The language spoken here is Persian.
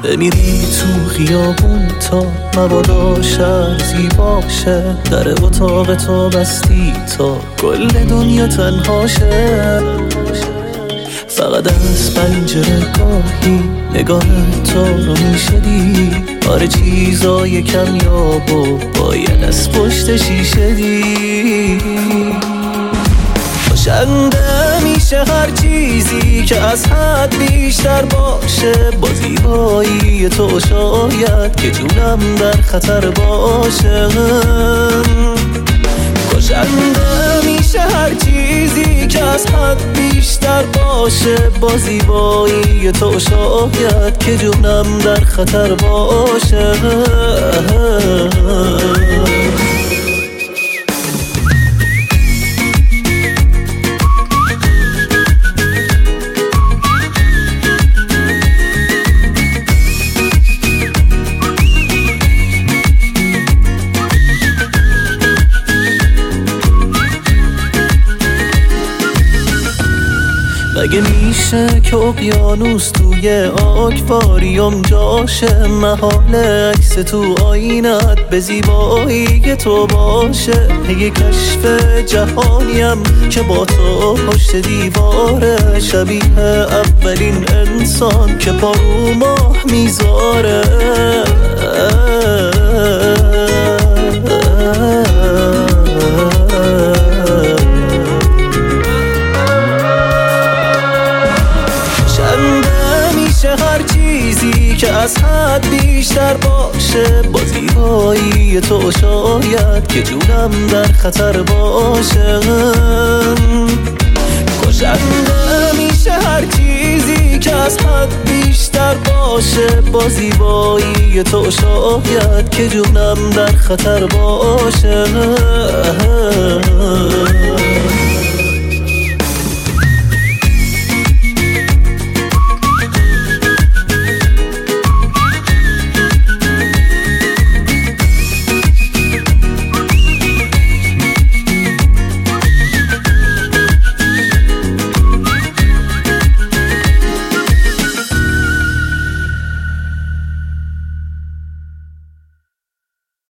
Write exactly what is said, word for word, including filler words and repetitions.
بمیری تو خیابون تا مبادا شهر زیباشه، در اتاق تو بستی تا کل دنیا تنهاشه. فقط از پنجره گاهی نگاه تو رو میشدی، آره چیزای کمیاب و باید از پشت شیشه دی. خوشنده میشه هر چیزی که از حد بیشتر باشه، با زیبایی تو شاید که جونم در خطر باشه. خوشنده میشه هر چیزی که از حد بیشتر باشه، با زیبایی تو شاید که جونم در خطر باشه. مگه میشه که اقیانوس توی آکواریوم جاشه، محال عکس تو آینت به زیبایی تو باشه. یه کشف جهانیم که با تو پشت دیواره، شبیه اولین انسان که پا رو ماه میذاره. هر چیزی که از حد بیشتر باشه، با زیبایی تو شاید که جونم در خطر باشه. کشنده میشه هر چیزی که از حد بیشتر باشه، با زیبایی تو شاید که جونم در خطر باشه.